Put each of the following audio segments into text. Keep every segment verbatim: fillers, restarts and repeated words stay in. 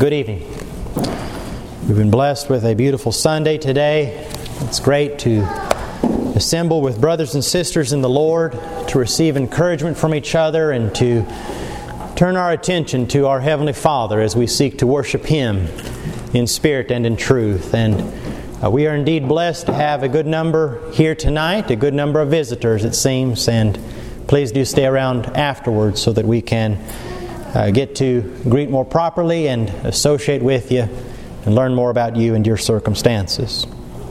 Good evening. We've been blessed with a beautiful Sunday today. It's great to assemble with brothers and sisters in the Lord, to receive encouragement from each other, and to turn our attention to our Heavenly Father as we seek to worship Him in spirit and in truth. And uh, we are indeed blessed to have a good number here tonight, a good number of visitors, it seems, and please do stay around afterwards so that we can uh, get to greet more properly and associate with you and learn more about you and your circumstances.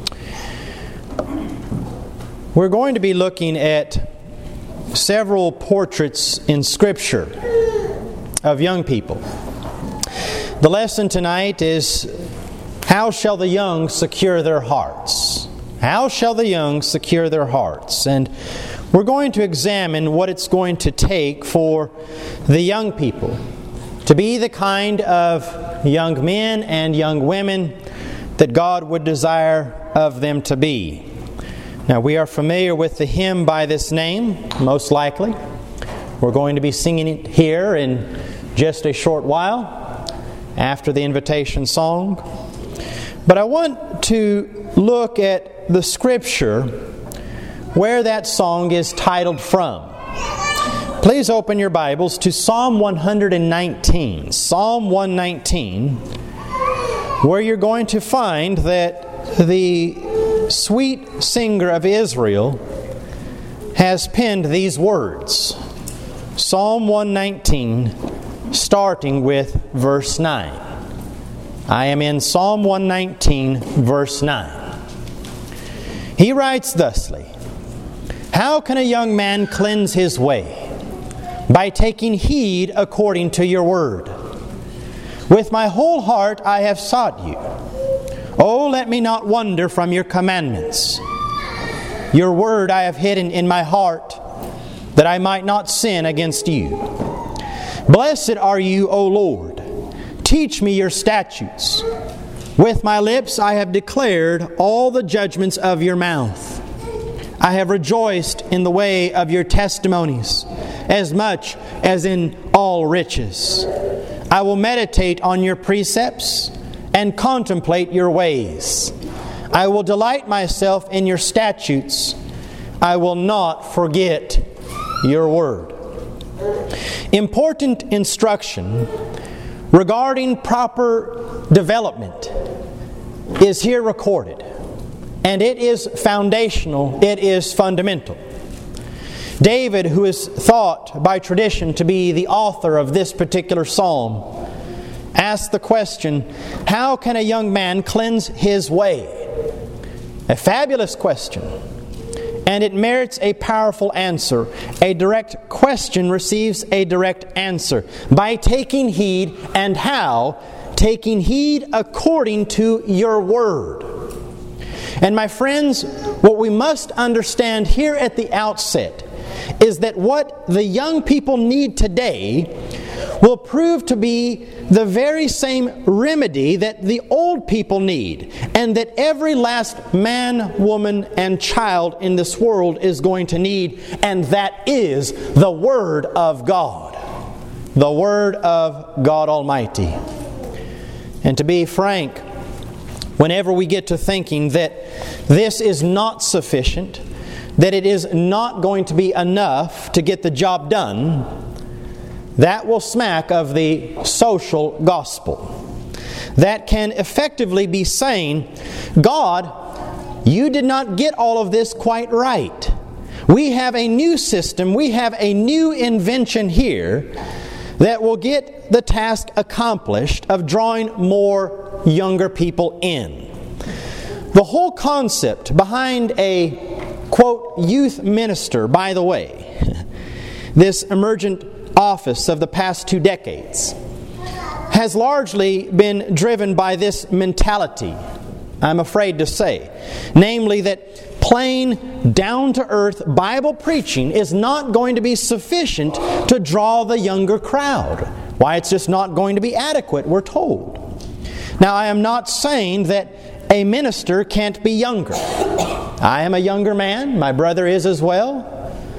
We're going to be looking at several portraits in Scripture of young people. The lesson tonight is, how shall the young secure their hearts? How shall the young secure their hearts? And we're going to examine what it's going to take for the young people to be the kind of young men and young women that God would desire of them to be. Now, we are familiar with the hymn by this name, most likely. We're going to be singing it here in just a short while after the invitation song. But I want to look at the Scripture where that song is titled from. Please open your Bibles to Psalm one nineteen. Psalm one nineteen, where you're going to find that the sweet singer of Israel has penned these words. Psalm one nineteen, starting with verse nine. I am in Psalm one nineteen, verse nine. He writes thusly, "How can a young man cleanse his way? By taking heed according to your word. With my whole heart I have sought you. Oh, let me not wander from your commandments. Your word I have hidden in my heart, that I might not sin against you. Blessed are you, O Lord. Teach me your statutes. With my lips I have declared all the judgments of your mouth. I have rejoiced in the way of your testimonies, as much as in all riches. I will meditate on your precepts and contemplate your ways. I will delight myself in your statutes. I will not forget your word." Important instruction regarding proper development is here recorded. And it is foundational, it is fundamental. David, who is thought by tradition to be the author of this particular psalm, asked the question, how can a young man cleanse his way? A fabulous question. And it merits a powerful answer. A direct question receives a direct answer. By taking heed, and how? Taking heed according to your word. And my friends, what we must understand here at the outset is that what the young people need today will prove to be the very same remedy that the old people need, and that every last man, woman, and child in this world is going to need, and that is the Word of God. The Word of God Almighty. And to be frank, whenever we get to thinking that this is not sufficient, that it is not going to be enough to get the job done, that will smack of the social gospel. That can effectively be saying, God, you did not get all of this quite right. We have a new system, we have a new invention here that will get the task accomplished of drawing more younger people in. The whole concept behind a, quote, youth minister, by the way, this emergent office of the past two decades, has largely been driven by this mentality, I'm afraid to say. Namely, that plain, down-to-earth Bible preaching is not going to be sufficient to draw the younger crowd. Why, it's just not going to be adequate, we're told. Now, I am not saying that a minister can't be younger. I am a younger man. My brother is as well.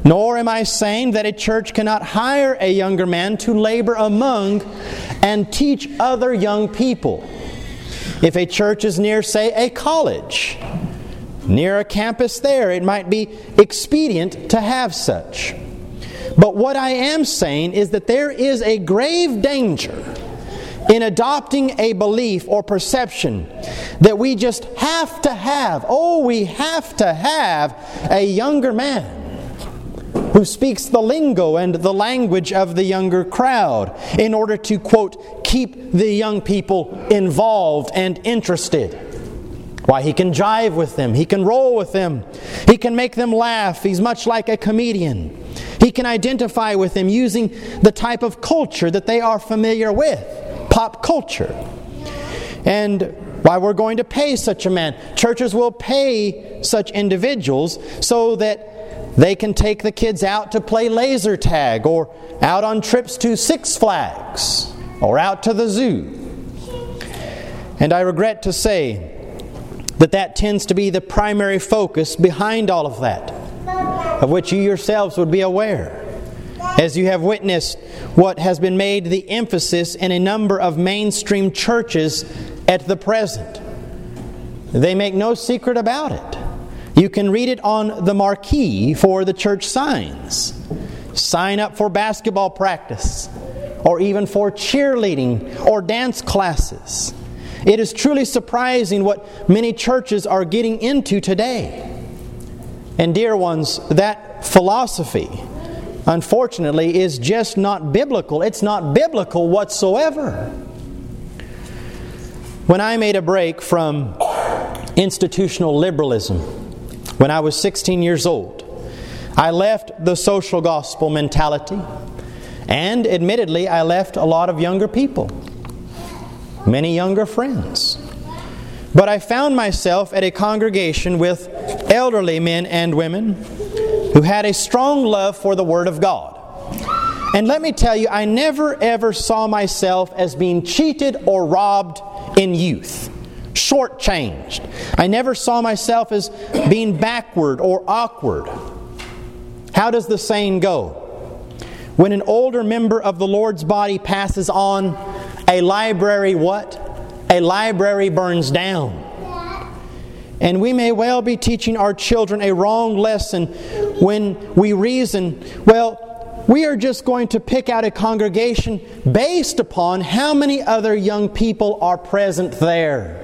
Nor am I saying that a church cannot hire a younger man to labor among and teach other young people. If a church is near, say, a college, near a campus there, it might be expedient to have such. But what I am saying is that there is a grave danger in adopting a belief or perception that we just have to have, oh, we have to have a younger man who speaks the lingo and the language of the younger crowd in order to, quote, keep the young people involved and interested. Why, he can jive with them. He can roll with them. He can make them laugh. He's much like a comedian. He can identify with them using the type of culture that they are familiar with, pop culture. And why, we're going to pay such a man. Churches will pay such individuals so that they can take the kids out to play laser tag, or out on trips to Six Flags, or out to the zoo. And I regret to say that that tends to be the primary focus behind all of that, of which you yourselves would be aware, as you have witnessed what has been made the emphasis in a number of mainstream churches at the present. They make no secret about it. You can read it on the marquee for the church signs. Sign up for basketball practice, or even for cheerleading or dance classes. It is truly surprising what many churches are getting into today. And dear ones, that philosophy, unfortunately, is just not biblical. It's not biblical whatsoever. When I made a break from institutional liberalism, when I was sixteen years old, I left the social gospel mentality, and admittedly, I left a lot of younger people, many younger friends. But I found myself at a congregation with elderly men and women who had a strong love for the Word of God. And let me tell you, I never ever saw myself as being cheated or robbed in youth. Shortchanged. I never saw myself as being backward or awkward. How does the saying go? When an older member of the Lord's body passes on, a library what? A library burns down. And we may well be teaching our children a wrong lesson when we reason, well, we are just going to pick out a congregation based upon how many other young people are present there.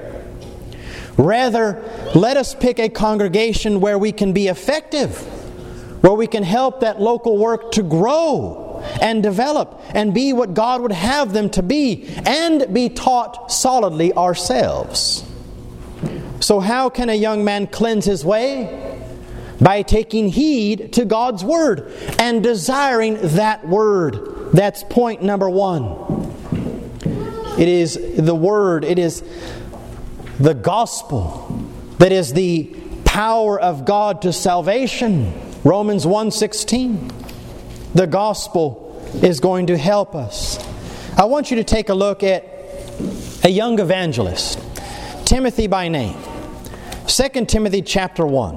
Rather, let us pick a congregation where we can be effective, where we can help that local work to grow and develop and be what God would have them to be, and be taught solidly ourselves. So how can a young man cleanse his way? By taking heed to God's Word and desiring that Word. That's point number one. It is the Word, it is the gospel that is the power of God to salvation. Romans one sixteen. The gospel is going to help us. I want you to take a look at a young evangelist, Timothy by name. Second Timothy chapter one.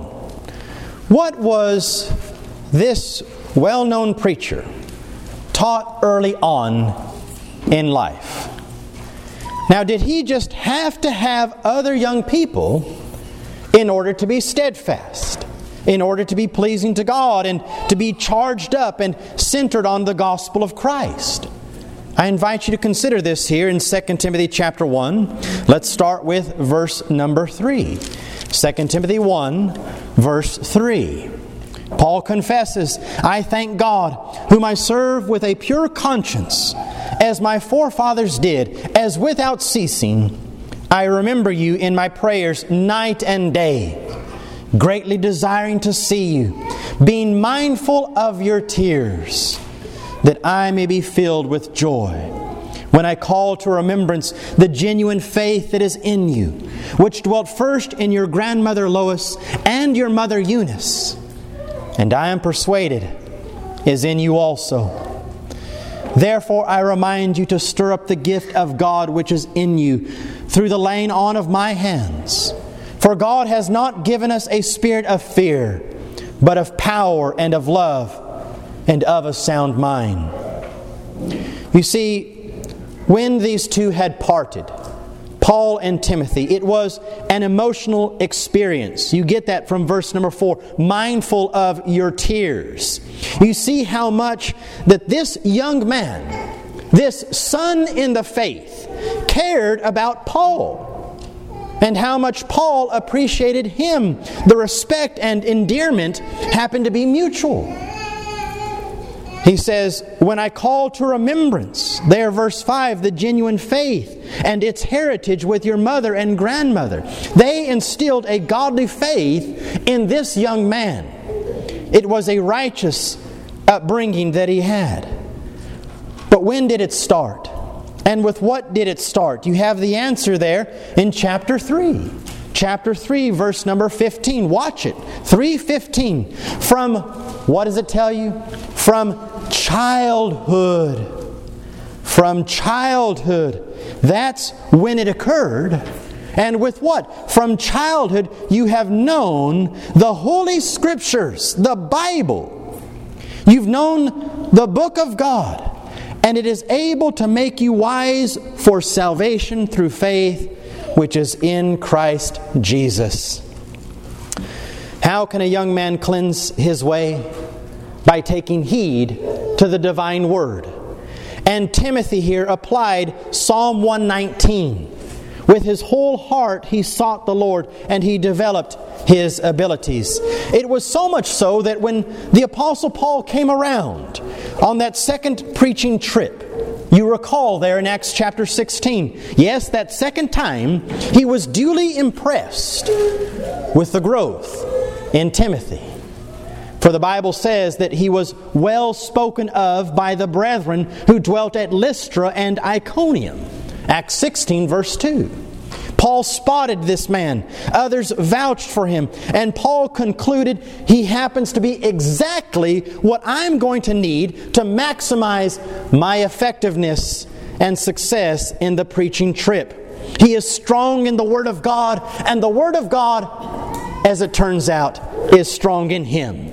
What was this well-known preacher taught early on in life? Now, did he just have to have other young people in order to be steadfast, in order to be pleasing to God, and to be charged up and centered on the gospel of Christ? I invite you to consider this here in Second Timothy chapter one. Let's start with verse number three. Second Timothy one, verse three. Paul confesses, I thank God, whom I serve with a pure conscience, as my forefathers did, as without ceasing I remember you in my prayers night and day, greatly desiring to see you, being mindful of your tears, that I may be filled with joy, when I call to remembrance the genuine faith that is in you, which dwelt first in your grandmother Lois and your mother Eunice, and I am persuaded is in you also. Therefore I remind you to stir up the gift of God which is in you through the laying on of my hands. For God has not given us a spirit of fear, but of power and of love and of a sound mind. You see, when these two had parted, Paul and Timothy, it was an emotional experience. You get that from verse number four, mindful of your tears. You see how much that this young man, this son in the faith, cared about Paul, and how much Paul appreciated him. The respect and endearment happened to be mutual. He says, when I call to remembrance, there, verse five, the genuine faith and its heritage with your mother and grandmother. They instilled a godly faith in this young man. It was a righteous upbringing that he had. But when did it start? And with what did it start? You have the answer there in chapter three. Chapter three, verse number fifteen. Watch it. three fifteen. From, what does it tell you? From childhood. From childhood. That's when it occurred. And with what? From childhood you have known the Holy Scriptures, the Bible. You've known the book of God. And it is able to make you wise for salvation through faith, which is in Christ Jesus. How can a young man cleanse his way? By taking heed to the divine word. And Timothy here applied Psalm one nineteen. With his whole heart he sought the Lord, and he developed his abilities. It was so much so that when the Apostle Paul came around on that second preaching trip, you recall there in Acts chapter sixteen, yes, that second time, he was duly impressed with the growth in Timothy. For the Bible says that he was well spoken of by the brethren who dwelt at Lystra and Iconium. Acts sixteen, verse two. Paul spotted this man. Others vouched for him. And Paul concluded he happens to be exactly what I'm going to need to maximize my effectiveness and success in the preaching trip. He is strong in the Word of God, and the Word of God, as it turns out, is strong in him.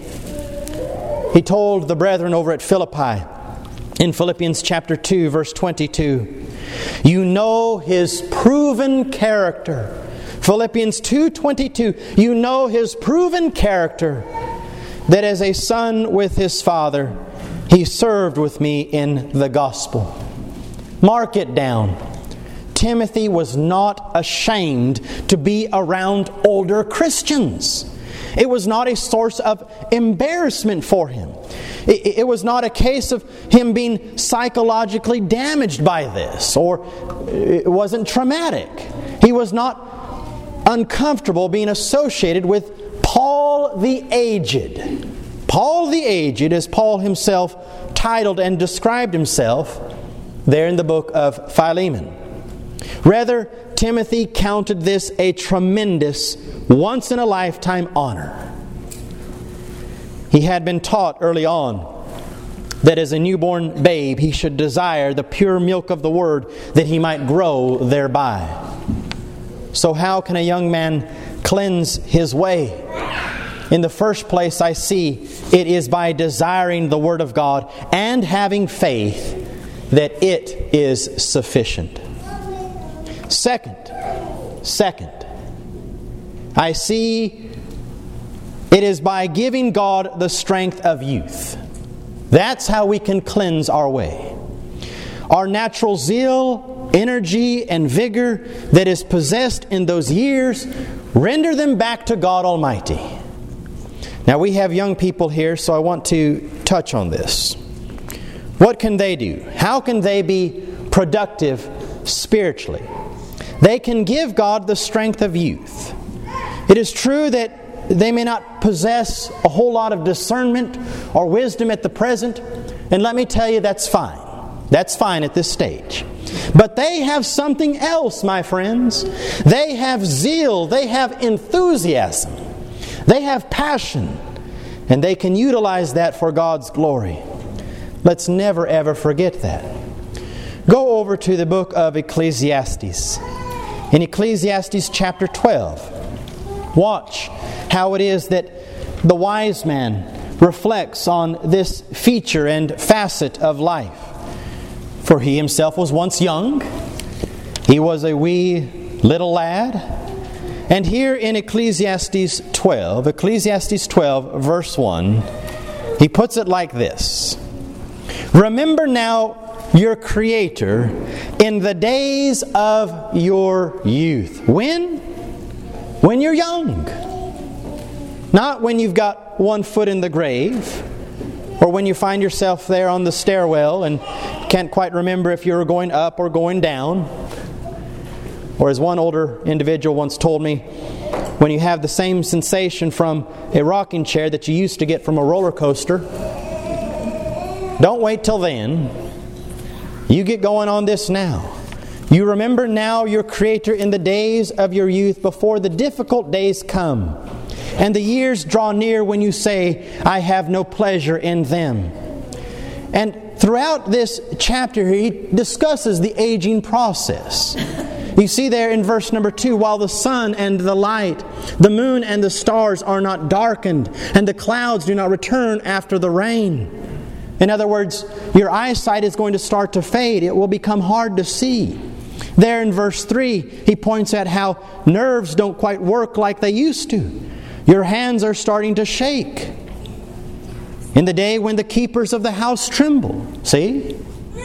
He told the brethren over at Philippi, in Philippians chapter two, verse twenty-two, you know his proven character. Philippians two twenty-two, you know his proven character, that as a son with his father, he served with me in the gospel. Mark it down. Timothy was not ashamed to be around older Christians. It was not a source of embarrassment for him. It, it was not a case of him being psychologically damaged by this, or it wasn't traumatic. He was not uncomfortable being associated with Paul the Aged. Paul the Aged, as Paul himself titled and described himself there in the book of Philemon. Rather, Timothy counted this a tremendous, once-in-a-lifetime honor. He had been taught early on that as a newborn babe he should desire the pure milk of the Word, that he might grow thereby. So how can a young man cleanse his way? In the first place, I see it is by desiring the Word of God and having faith that it is sufficient. Second, second, I see it is by giving God the strength of youth. That's how we can cleanse our way. Our natural zeal, energy, and vigor that is possessed in those years, render them back to God Almighty. Now we have young people here, so I want to touch on this. What can they do? How can they be productive spiritually? They can give God the strength of youth. It is true that they may not possess a whole lot of discernment or wisdom at the present, and let me tell you, that's fine. That's fine at this stage. But they have something else, my friends. They have zeal. They have enthusiasm. They have passion. And they can utilize that for God's glory. Let's never ever forget that. Go over to the book of Ecclesiastes. In Ecclesiastes chapter twelve, watch how it is that the wise man reflects on this feature and facet of life. For he himself was once young. He was a wee little lad. And here in Ecclesiastes twelve, Ecclesiastes twelve, verse one, he puts it like this. Remember now your Creator in the days of your youth. When? When you're young. Not when you've got one foot in the grave, or when you find yourself there on the stairwell and can't quite remember if you were going up or going down. Or as one older individual once told me, when you have the same sensation from a rocking chair that you used to get from a roller coaster, don't wait till then. You get going on this now. You remember now your Creator in the days of your youth before the difficult days come, and the years draw near when you say, I have no pleasure in them. And throughout this chapter, he discusses the aging process. You see there in verse number two, while the sun and the light, the moon and the stars are not darkened, and the clouds do not return after the rain. In other words, your eyesight is going to start to fade. It will become hard to see. There in verse three, he points out how nerves don't quite work like they used to. Your hands are starting to shake. In the day when the keepers of the house tremble. See?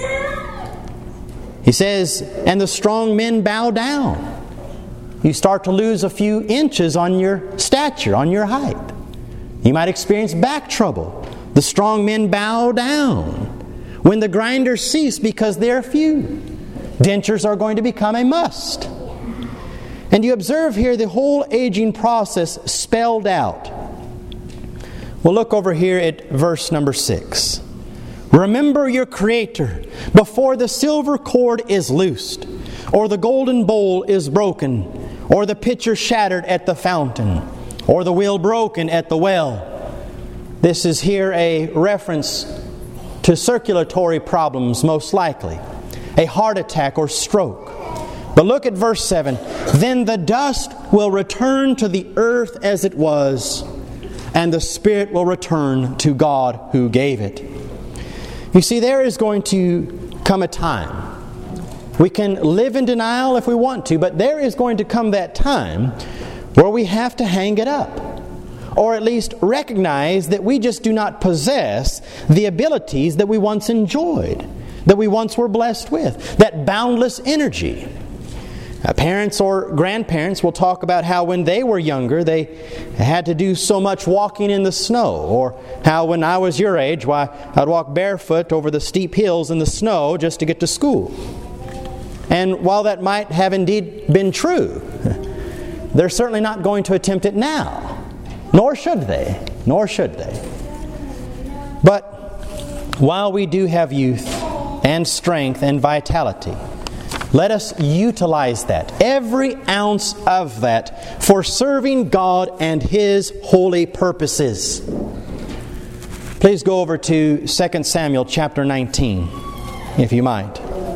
He says, and the strong men bow down. You start to lose a few inches on your stature, on your height. You might experience back trouble. The strong men bow down. When the grinders cease because they're few, dentures are going to become a must. And you observe here the whole aging process spelled out. We'll look over here at verse number six. Remember your Creator before the silver cord is loosed, or the golden bowl is broken, or the pitcher shattered at the fountain, or the wheel broken at the well. This is here a reference to circulatory problems, most likely, a heart attack or stroke. But look at verse seven. Then the dust will return to the earth as it was, and the spirit will return to God who gave it. You see, there is going to come a time. We can live in denial if we want to, but there is going to come that time where we have to hang it up. Or at least recognize that we just do not possess the abilities that we once enjoyed, that we once were blessed with, that boundless energy. Uh, parents or grandparents will talk about how when they were younger they had to do so much walking in the snow, or how when I was your age, why I'd walk barefoot over the steep hills in the snow just to get to school. And while that might have indeed been true, they're certainly not going to attempt it now. Nor should they. Nor should they. But while we do have youth and strength and vitality, let us utilize that, every ounce of that, for serving God and His holy purposes. Please go over to Second Samuel chapter nineteen, if you might.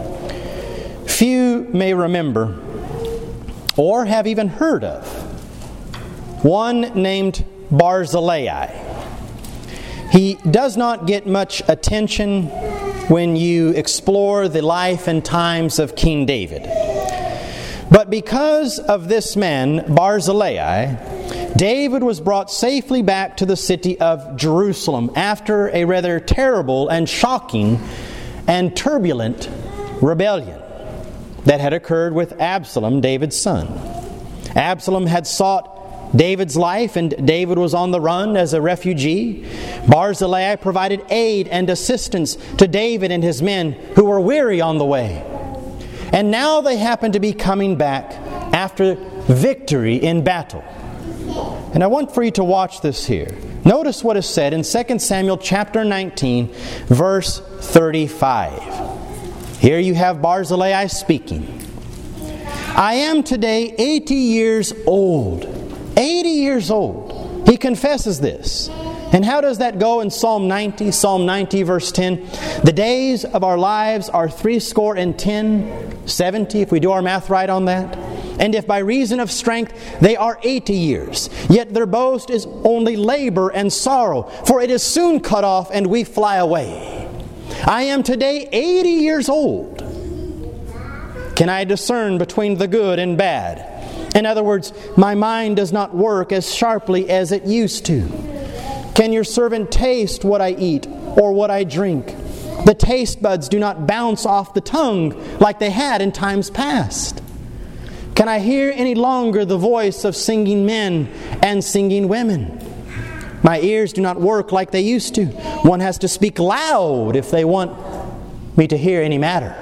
Few may remember or have even heard of one named Barzillai. He does not get much attention when you explore the life and times of King David. But because of this man, Barzillai, David was brought safely back to the city of Jerusalem after a rather terrible and shocking and turbulent rebellion that had occurred with Absalom, David's son. Absalom had sought David's life, and David was on the run as a refugee. Barzillai provided aid and assistance to David and his men who were weary on the way. And now they happen to be coming back after victory in battle. And I want for you to watch this here. Notice what is said in Second Samuel chapter nineteen, verse thirty-five. Here you have Barzillai speaking. I am today eighty years old. eighty years old. He confesses this. And how does that go in Psalm ninety? Psalm ninety verse ten. The days of our lives are threescore and ten, seventy, if we do our math right on that. And if by reason of strength they are eighty years, yet their boast is only labor and sorrow, for it is soon cut off and we fly away. I am today eighty years old. Can I discern between the good and bad? In other words, my mind does not work as sharply as it used to. Can your servant taste what I eat or what I drink? The taste buds do not bounce off the tongue like they had in times past. Can I hear any longer the voice of singing men and singing women? My ears do not work like they used to. One has to speak loud if they want me to hear any matter.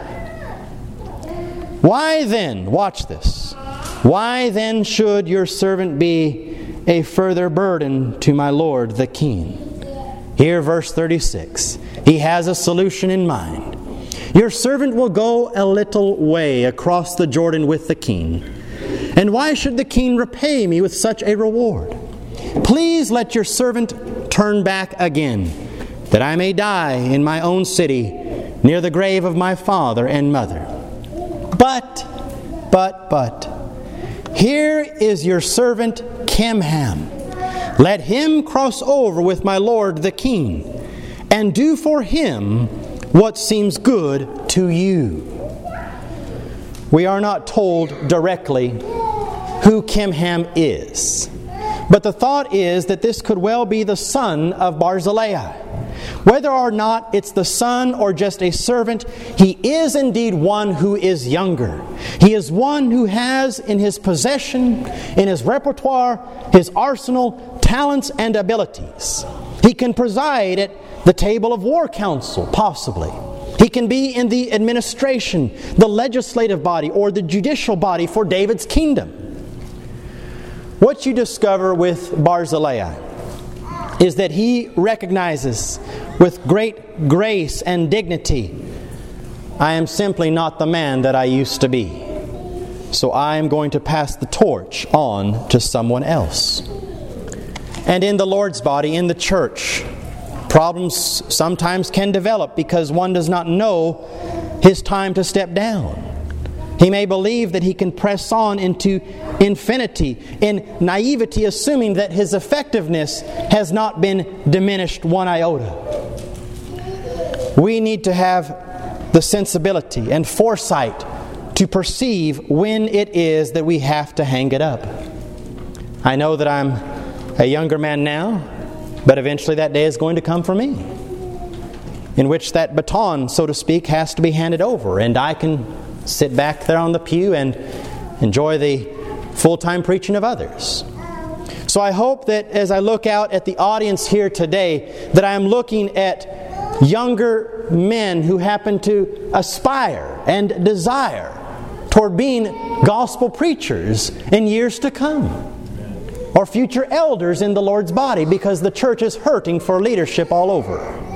Why then, watch this, why then should your servant be a further burden to my Lord the King? Here, verse thirty-six, he has a solution in mind. Your servant will go a little way across the Jordan with the king. And why should the king repay me with such a reward? Please let your servant turn back again, that I may die in my own city, near the grave of my father and mother. But, but, but, here is your servant Kimham. Let him cross over with my lord the king, and do for him what seems good to you. We are not told directly who Kimham is, but the thought is that this could well be the son of Barzillai. Whether or not it's the son or just a servant, he is indeed one who is younger. He is one who has in his possession, in his repertoire, his arsenal, talents and abilities. He can preside at the table of war council, possibly. He can be in the administration, the legislative body, or the judicial body for David's kingdom. What you discover with Barzillai is that he recognizes with great grace and dignity, I am simply not the man that I used to be. So I am going to pass the torch on to someone else. And in the Lord's body, in the church, problems sometimes can develop because one does not know his time to step down. He may believe that he can press on into infinity in naivety, assuming that his effectiveness has not been diminished one iota. We need to have the sensibility and foresight to perceive when it is that we have to hang it up. I know that I'm a younger man now, but eventually that day is going to come for me, in which that baton, so to speak, has to be handed over, and I can sit back there on the pew and enjoy the full-time preaching of others. So I hope that as I look out at the audience here today, that I am looking at younger men who happen to aspire and desire toward being gospel preachers in years to come, or future elders in the Lord's body, because the church is hurting for leadership all over.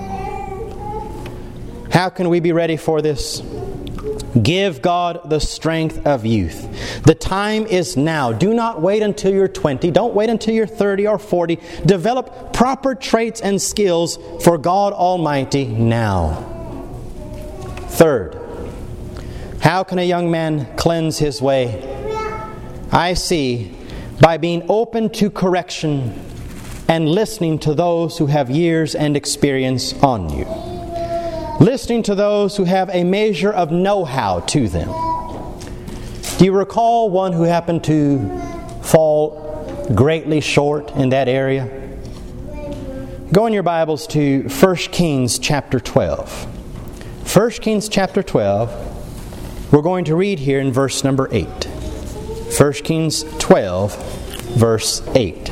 How can we be ready for this? Give God the strength of youth. The time is now. Do not wait until you're twenty. Don't wait until you're thirty or forty. Develop proper traits and skills for God Almighty now. Third, how can a young man cleanse his way? I see by being open to correction and listening to those who have years and experience on you. Listening to those who have a measure of know-how to them. Do you recall one who happened to fall greatly short in that area? Go in your Bibles to First Kings chapter twelve. First Kings chapter twelve. We're going to read here in verse number eight. First Kings twelve, verse eight.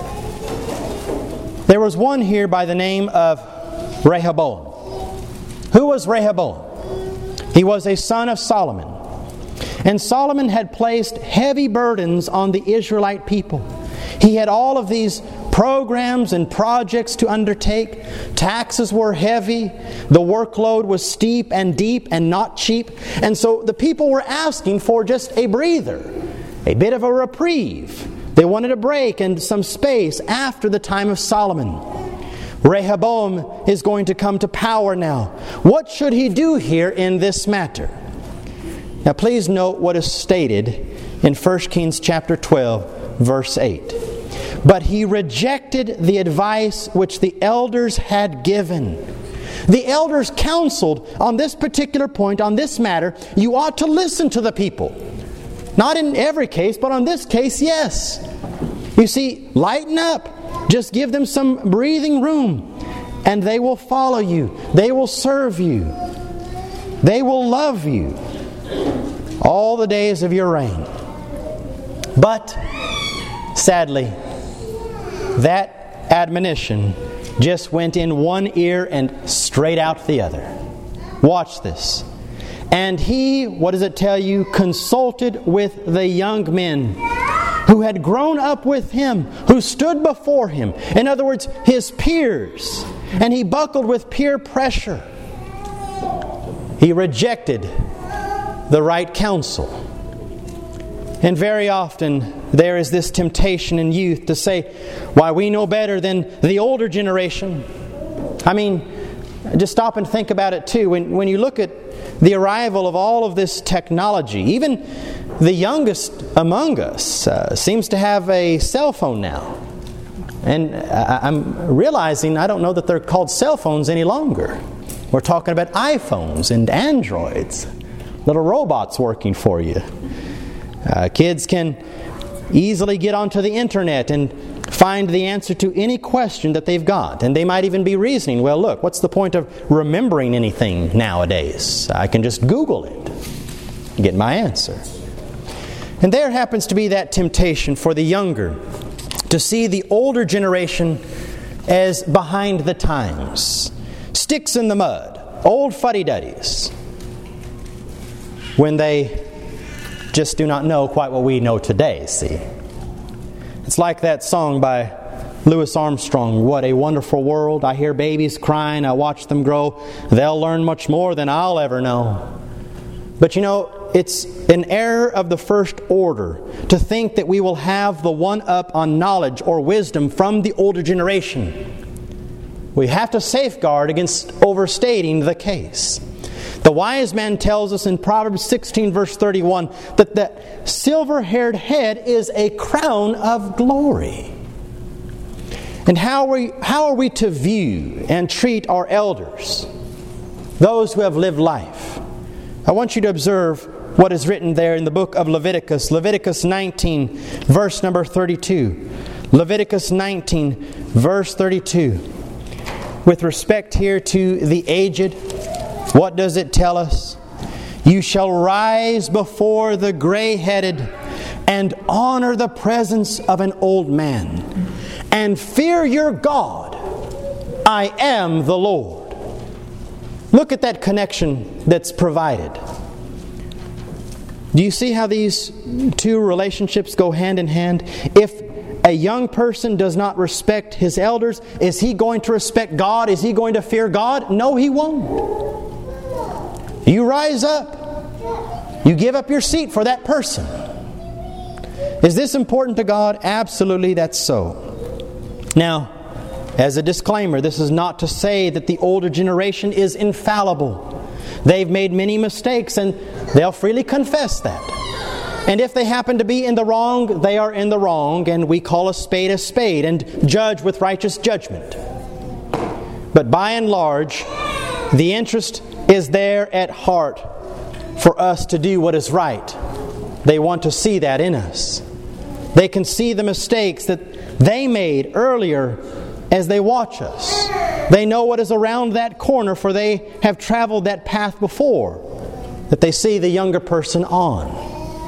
There was one here by the name of Rehoboam. Who was Rehoboam? He was a son of Solomon. And Solomon had placed heavy burdens on the Israelite people. He had all of these programs and projects to undertake. Taxes were heavy. The workload was steep and deep and not cheap. And so the people were asking for just a breather, a bit of a reprieve. They wanted a break and some space after the time of Solomon. Rehoboam is going to come to power now. What should he do here in this matter? Now please note what is stated in First Kings chapter twelve, verse eight. But he rejected the advice which the elders had given. The elders counseled on this particular point, on this matter, you ought to listen to the people. Not in every case, but on this case, yes. You see, lighten up. Just give them some breathing room, and they will follow you. They will serve you. They will love you all the days of your reign. But, sadly, that admonition just went in one ear and straight out the other. Watch this. And he, what does it tell you, consulted with the young men who had grown up with him, who stood before him. In other words, his peers. And he buckled with peer pressure. He rejected the right counsel. And very often there is this temptation in youth to say, why, we know better than the older generation. I mean, just stop and think about it too. When, when you look at the arrival of all of this technology, even the youngest among us uh, seems to have a cell phone now. And I, I'm realizing I don't know that they're called cell phones any longer. We're talking about iPhones and Androids, little robots working for you. Uh, kids can easily get onto the internet and find the answer to any question that they've got. And they might even be reasoning, well, look, what's the point of remembering anything nowadays? I can just Google it and get my answer. And there happens to be that temptation for the younger to see the older generation as behind the times, sticks in the mud, old fuddy-duddies, when they just do not know quite what we know today, see. It's like that song by Louis Armstrong, What a Wonderful World. I hear babies crying, I watch them grow. They'll learn much more than I'll ever know. But you know, it's an error of the first order to think that we will have the one-up on knowledge or wisdom from the older generation. We have to safeguard against overstating the case. The wise man tells us in Proverbs sixteen, verse thirty-one, that the silver-haired head is a crown of glory. And how are we, how are we to view and treat our elders, those who have lived life? I want you to observe what is written there in the book of Leviticus, Leviticus nineteen, verse number thirty-two. Leviticus nineteen, verse thirty-two. With respect here to the aged, what does it tell us? You shall rise before the gray-headed and honor the presence of an old man, and fear your God. I am the Lord. Look at that connection that's provided. Do you see how these two relationships go hand in hand? If a young person does not respect his elders, is he going to respect God? Is he going to fear God? No, he won't. You rise up. You give up your seat for that person. Is this important to God? Absolutely, that's so. Now, as a disclaimer, this is not to say that the older generation is infallible. They've made many mistakes and they'll freely confess that. And if they happen to be in the wrong, they are in the wrong, and we call a spade a spade and judge with righteous judgment. But by and large, the interest is there at heart for us to do what is right. They want to see that in us. They can see the mistakes that they made earlier as they watch us. They know what is around that corner, for they have traveled that path before that they see the younger person on.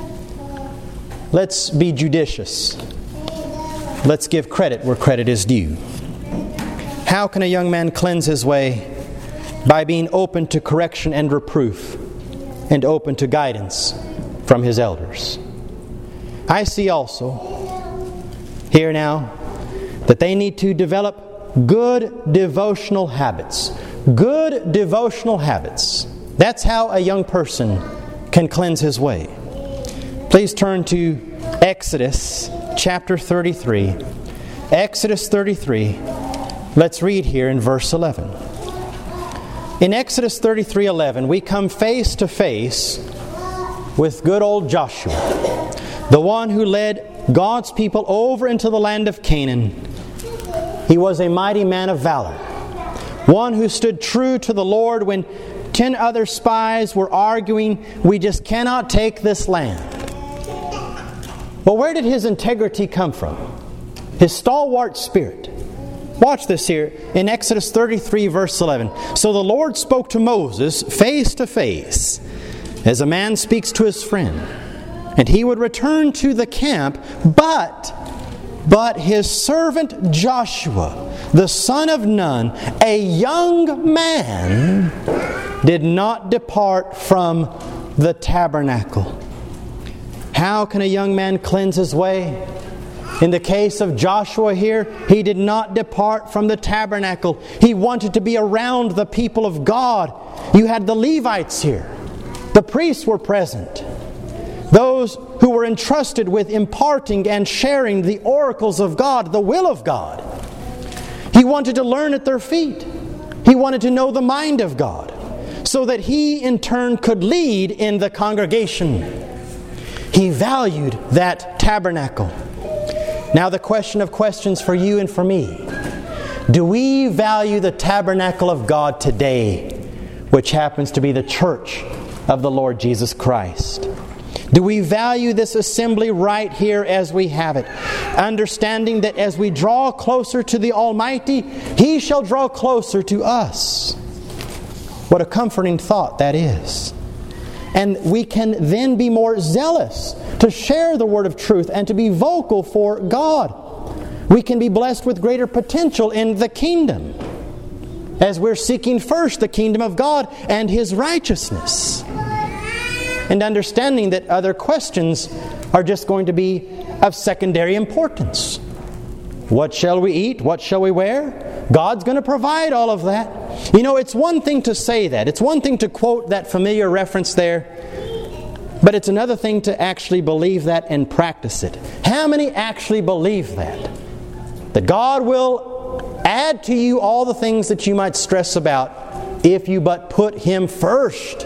Let's be judicious. Let's give credit where credit is due. How can a young man cleanse his way? By being open to correction and reproof, and open to guidance from his elders. I see also here now that they need to develop good devotional habits. Good devotional habits. That's how a young person can cleanse his way. Please turn to Exodus chapter thirty-three. Exodus thirty-three. Let's read here in verse eleven. In Exodus thirty-three eleven, we come face to face with good old Joshua. the one who led God's people over into the land of Canaan. He was a mighty man of valor, one who stood true to the Lord when ten other spies were arguing, we just cannot take this land. Well, where did his integrity come from? His stalwart spirit. Watch this here in Exodus thirty-three, verse eleven. So the Lord spoke to Moses face to face, as a man speaks to his friend. And he would return to the camp, but, but his servant Joshua, the son of Nun, a young man, did not depart from the tabernacle. How can a young man cleanse his way? In the case of Joshua here, he did not depart from the tabernacle. He wanted to be around the people of God. You had the Levites here. The priests were present. Those who were entrusted with imparting and sharing the oracles of God, the will of God. He wanted to learn at their feet. He wanted to know the mind of God, so that he in turn could lead in the congregation. He valued that tabernacle. Now the question of questions for you and for me. Do we value the tabernacle of God today, which happens to be the church of the Lord Jesus Christ? Do we value this assembly right here as we have it, understanding that as we draw closer to the Almighty, He shall draw closer to us? What a comforting thought that is. And we can then be more zealous to share the word of truth and to be vocal for God. We can be blessed with greater potential in the kingdom as we're seeking first the kingdom of God and His righteousness. And understanding that other questions are just going to be of secondary importance. What shall we eat? What shall we wear? God's going to provide all of that. You know, it's one thing to say that. It's one thing to quote that familiar reference there. But it's another thing to actually believe that and practice it. How many actually believe that? That God will add to you all the things that you might stress about if you but put Him first.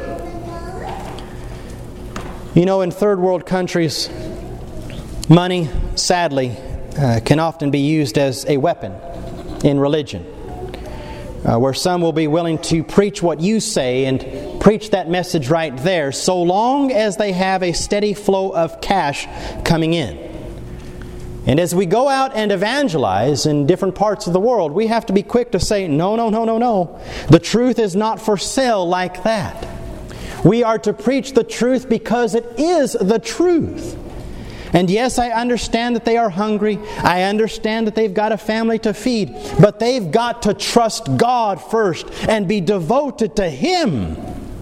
You know, in third world countries, money, sadly, uh, can often be used as a weapon in religion. Uh, where some will be willing to preach what you say and preach that message right there, so long as they have a steady flow of cash coming in. And as we go out and evangelize in different parts of the world, we have to be quick to say, no, no, no, no, no. The truth is not for sale like that. We are to preach the truth because it is the truth. And yes, I understand that they are hungry. I understand that they've got a family to feed. But they've got to trust God first and be devoted to Him,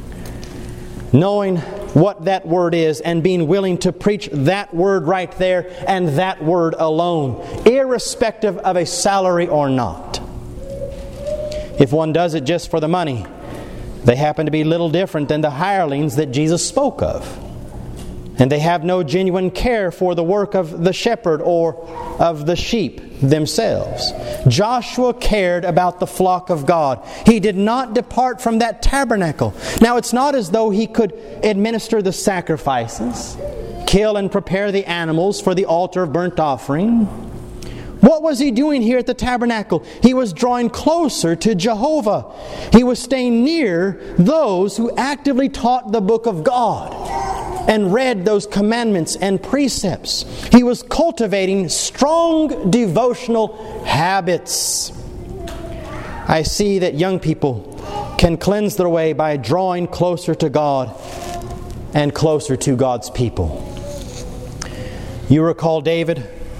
knowing what that word is and being willing to preach that word right there and that word alone, irrespective of a salary or not. If one does it just for the money, they happen to be little different than the hirelings that Jesus spoke of. And they have no genuine care for the work of the shepherd or of the sheep themselves. Joshua cared about the flock of God. He did not depart from that tabernacle. Now, it's not as though he could administer the sacrifices, kill and prepare the animals for the altar of burnt offering. What was he doing here at the tabernacle? He was drawing closer to Jehovah. He was staying near those who actively taught the book of God and read those commandments and precepts. He was cultivating strong devotional habits. I see that young people can cleanse their way by drawing closer to God and closer to God's people. You recall David?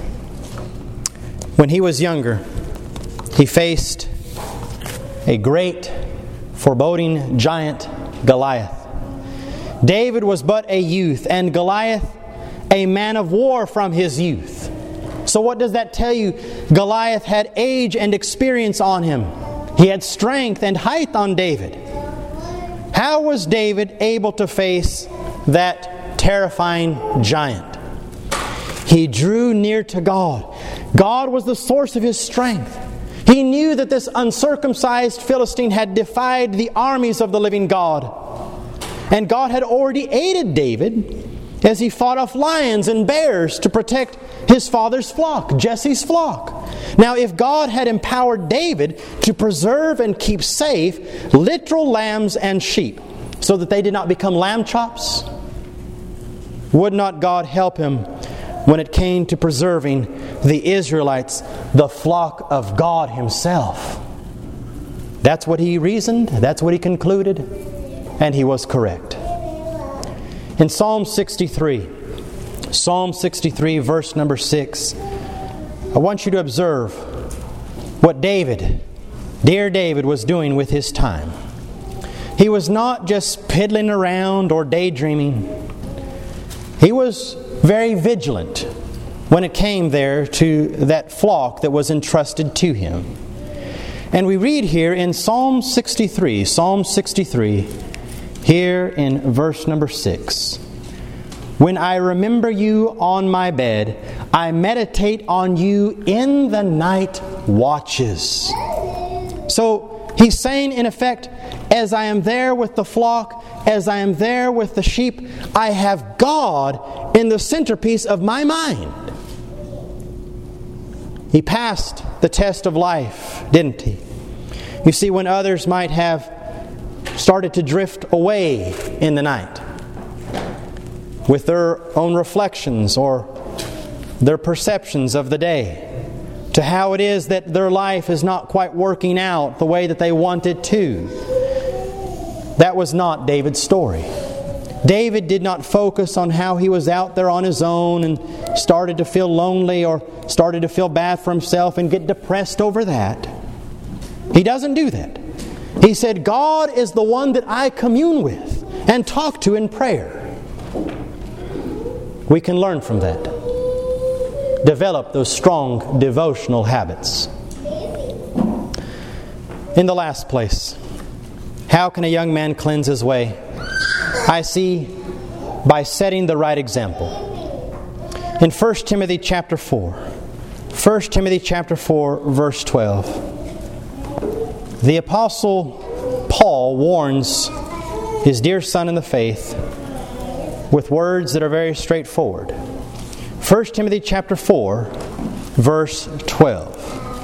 When he was younger, he faced a great, foreboding giant, Goliath. David was but a youth, and Goliath a man of war from his youth. So what does that tell you? Goliath had age and experience on him. He had strength and height on David. How was David able to face that terrifying giant? He drew near to God. God was the source of his strength. He knew that this uncircumcised Philistine had defied the armies of the living God. And God had already aided David as he fought off lions and bears to protect his father's flock, Jesse's flock. Now, if God had empowered David to preserve and keep safe literal lambs and sheep so that they did not become lamb chops, would not God help him when it came to preserving the Israelites, the flock of God Himself? That's what he reasoned, that's what he concluded, and he was correct. In Psalm sixty-three, Psalm sixty-three, verse number six, I want you to observe what David, dear David, was doing with his time. He was not just piddling around or daydreaming. He was very vigilant when it came there to that flock that was entrusted to him. And we read here in Psalm sixty-three, Psalm sixty-three, here in verse number six. When I remember you on my bed, I meditate on you in the night watches. So he's saying, in effect, as I am there with the flock, as I am there with the sheep, I have God in the centerpiece of my mind. He passed the test of life, didn't he? You see, when others might have started to drift away in the night with their own reflections or their perceptions of the day, to how it is that their life is not quite working out the way that they want it to. That was not David's story. David did not focus on how he was out there on his own and started to feel lonely or started to feel bad for himself and get depressed over that. He doesn't do that. He said, God is the one that I commune with and talk to in prayer. We can learn from that. Develop those strong devotional habits. In the last place, how can a young man cleanse his way? I see by setting the right example. In First Timothy chapter four, First Timothy chapter four, verse twelve, the Apostle Paul warns his dear son in the faith with words that are very straightforward. First Timothy chapter four, verse twelve.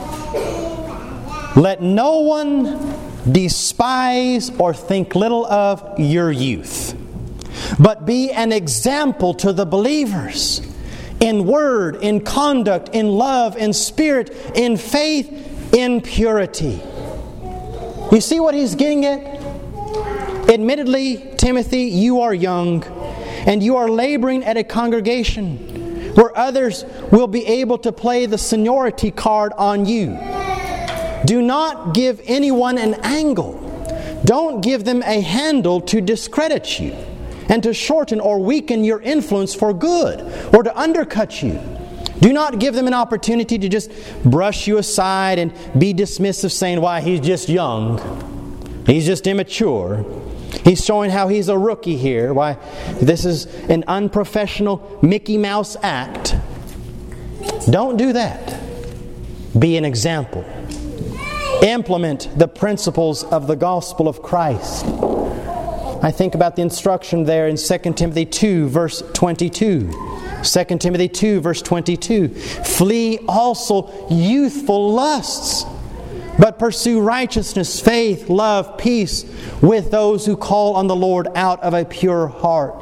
Let no one despise or think little of your youth, but be an example to the believers in word, in conduct, in love, in spirit, in faith, in purity. You see what he's getting at? Admittedly, Timothy, you are young, and you are laboring at a congregation where others will be able to play the seniority card on you. Do not give anyone an angle. Don't give them a handle to discredit you and to shorten or weaken your influence for good or to undercut you. Do not give them an opportunity to just brush you aside and be dismissive, saying, why, he's just young. He's just immature. He's showing how he's a rookie here. Why, this is an unprofessional Mickey Mouse act. Don't do that. Be an example. Implement the principles of the gospel of Christ. I think about the instruction there in Second Timothy two, verse twenty-two. Second Timothy two, verse twenty-two. Flee also youthful lusts, but pursue righteousness, faith, love, peace with those who call on the Lord out of a pure heart.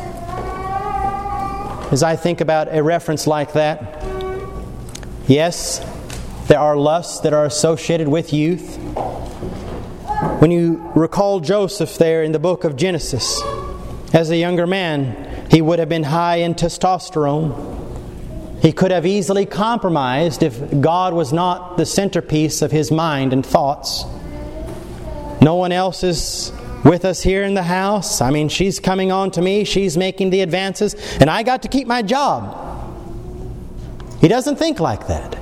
As I think about a reference like that, yes, there are lusts that are associated with youth. When you recall Joseph there in the book of Genesis, as a younger man, he would have been high in testosterone. He could have easily compromised if God was not the centerpiece of his mind and thoughts. No one else is with us here in the house. I mean, she's coming on to me, she's making the advances, and I got to keep my job. He doesn't think like that.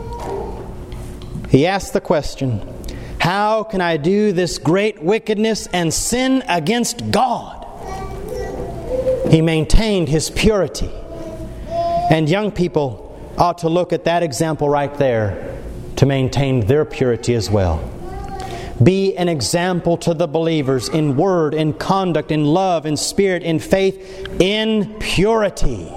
He asks the question, how can I do this great wickedness and sin against God? He maintained his purity. And young people ought to look at that example right there to maintain their purity as well. Be an example to the believers in word, in conduct, in love, in spirit, in faith, in purity.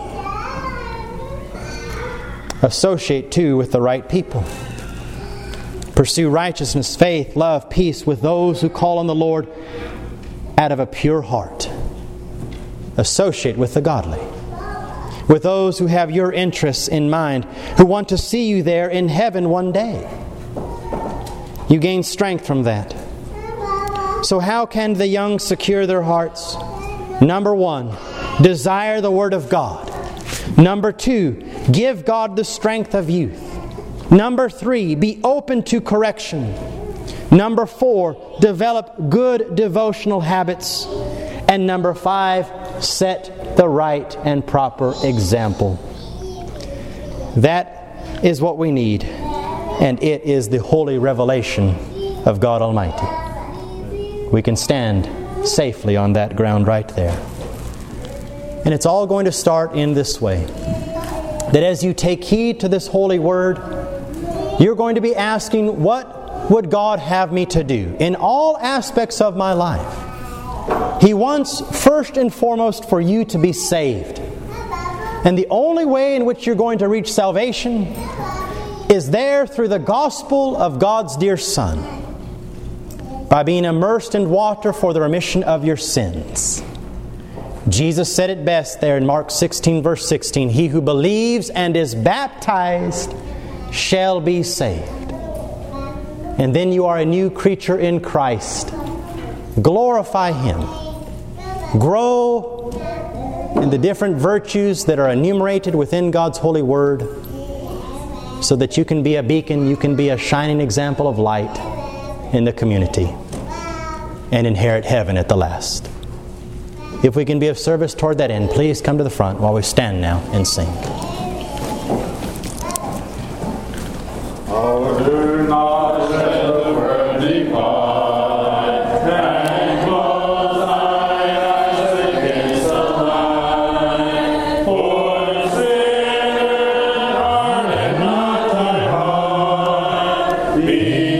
Associate, too, with the right people. Pursue righteousness, faith, love, peace with those who call on the Lord out of a pure heart. Associate with the godly, with those who have your interests in mind, who want to see you there in heaven one day. You gain strength from that. So how can the young secure their hearts? Number one, desire the Word of God. Number two, give God the strength of youth. Number three, be open to correction. Number four, develop good devotional habits. And number five, set the right and proper example. That is what we need. And it is the holy revelation of God Almighty. We can stand safely on that ground right there. And it's all going to start in this way. That as you take heed to this holy word, you're going to be asking, what would God have me to do in all aspects of my life? He wants first and foremost for you to be saved. And the only way in which you're going to reach salvation is there through the gospel of God's dear Son, by being immersed in water for the remission of your sins. Jesus said it best there in Mark sixteen, verse sixteen, "He who believes and is baptized shall be saved." And then you are a new creature in Christ. Glorify Him. Grow in the different virtues that are enumerated within God's holy word, so that you can be a beacon, you can be a shining example of light in the community and inherit heaven at the last. If we can be of service toward that end, please come to the front while we stand now and sing. Oh, do not let the word depart, and close thine eyes against the light. For sin harden not thy heart. Be